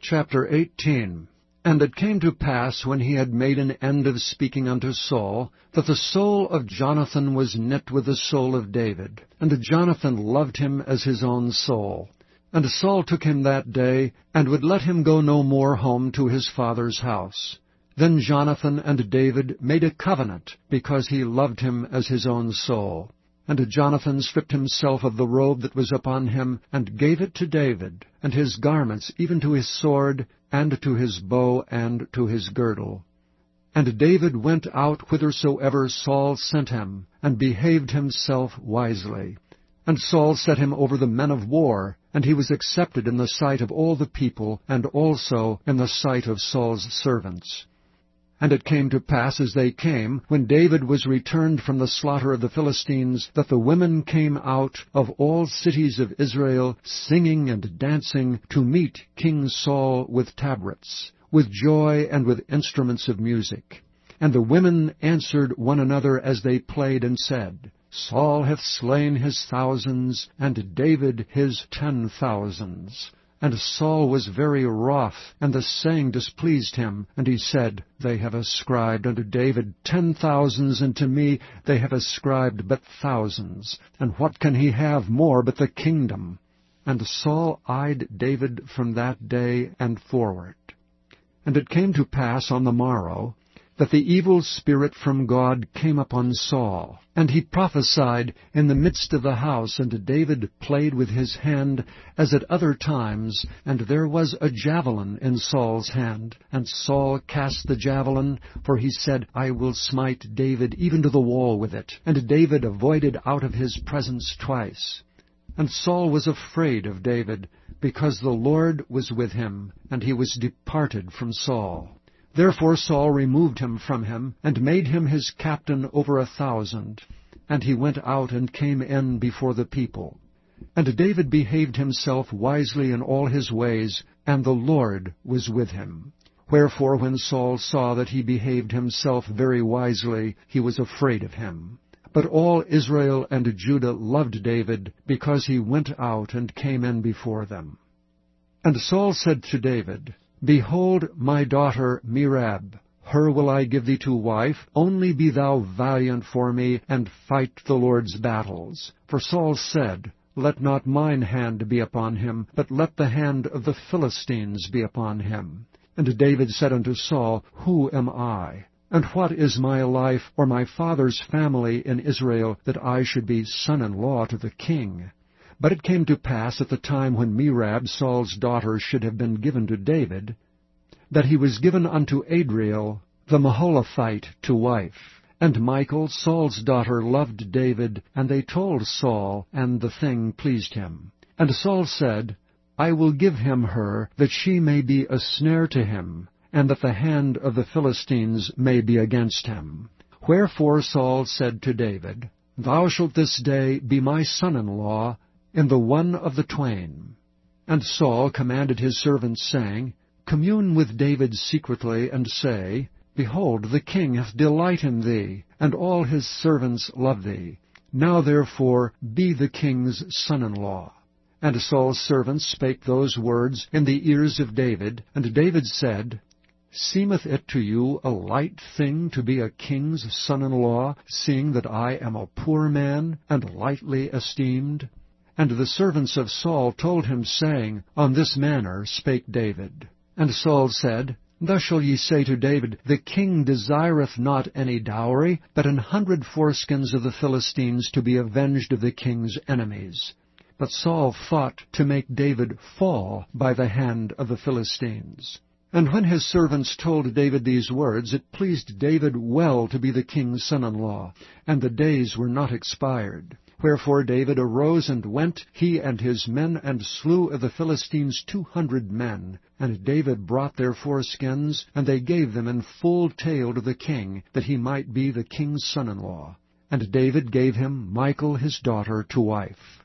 Chapter 18. And it came to pass, when he had made an end of speaking unto Saul, that the soul of Jonathan was knit with the soul of David, and Jonathan loved him as his own soul. And Saul took him that day, and would let him go no more home to his father's house. Then Jonathan and David made a covenant, because he loved him as his own soul. And Jonathan stripped himself of the robe that was upon him, and gave it to David, and his garments, even to his sword, and to his bow, and to his girdle. And David went out whithersoever Saul sent him, and behaved himself wisely. And Saul set him over the men of war, and he was accepted in the sight of all the people, and also in the sight of Saul's servants. And it came to pass, as they came, when David was returned from the slaughter of the Philistines, that the women came out of all cities of Israel, singing and dancing, to meet King Saul with tabrets, with joy and with instruments of music. And the women answered one another as they played, and said, Saul hath slain his thousands, and David his 10,000s. And Saul was very wroth, and the saying displeased him. And he said, They have ascribed unto David 10,000s, and to me they have ascribed but thousands. And what can he have more but the kingdom? And Saul eyed David from that day and forward. And it came to pass on the morrow, that the evil spirit from God came upon Saul, and he prophesied in the midst of the house, and David played with his hand as at other times, and there was a javelin in Saul's hand. And Saul cast the javelin, for he said, I will smite David even to the wall with it. And David avoided out of his presence twice. And Saul was afraid of David, because the Lord was with him, and he was departed from Saul. Therefore Saul removed him from him, and made him his captain over 1,000. And he went out and came in before the people. And David behaved himself wisely in all his ways, and the Lord was with him. Wherefore when Saul saw that he behaved himself very wisely, he was afraid of him. But all Israel and Judah loved David, because he went out and came in before them. And Saul said to David, Behold my daughter Merab, her will I give thee to wife, only be thou valiant for me, and fight the Lord's battles. For Saul said, Let not mine hand be upon him, but let the hand of the Philistines be upon him. And David said unto Saul, Who am I? And what is my life, or my father's family in Israel, that I should be son-in-law to the king? But it came to pass at the time when Merab, Saul's daughter, should have been given to David, that he was given unto Adriel, the Maholathite, to wife. And Michal, Saul's daughter, loved David, and they told Saul, and the thing pleased him. And Saul said, I will give him her, that she may be a snare to him, and that the hand of the Philistines may be against him. Wherefore Saul said to David, Thou shalt this day be my son-in-law, in the one of the twain. And Saul commanded his servants, saying, Commune with David secretly, and say, Behold, the king hath delight in thee, and all his servants love thee. Now therefore be the king's son-in-law. And Saul's servants spake those words in the ears of David. And David said, Seemeth it to you a light thing to be a king's son-in-law, seeing that I am a poor man, and lightly esteemed? And the servants of Saul told him, saying, On this manner spake David. And Saul said, Thus shall ye say to David, The king desireth not any dowry, but 100 foreskins of the Philistines, to be avenged of the king's enemies. But Saul thought to make David fall by the hand of the Philistines. And when his servants told David these words, it pleased David well to be the king's son-in-law, and the days were not expired. Wherefore David arose and went, he and his men, and slew of the Philistines 200 men. And David brought their foreskins, and they gave them in full tale to the king, that he might be the king's son-in-law. And David gave him Michal his daughter to wife.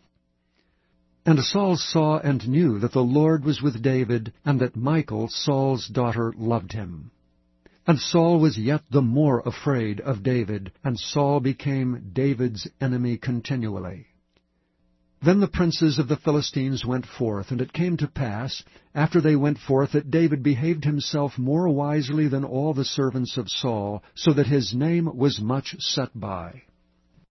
And Saul saw and knew that the Lord was with David, and that Michal, Saul's daughter, loved him. And Saul was yet the more afraid of David, and Saul became David's enemy continually. Then the princes of the Philistines went forth, and it came to pass, after they went forth, that David behaved himself more wisely than all the servants of Saul, so that his name was much set by.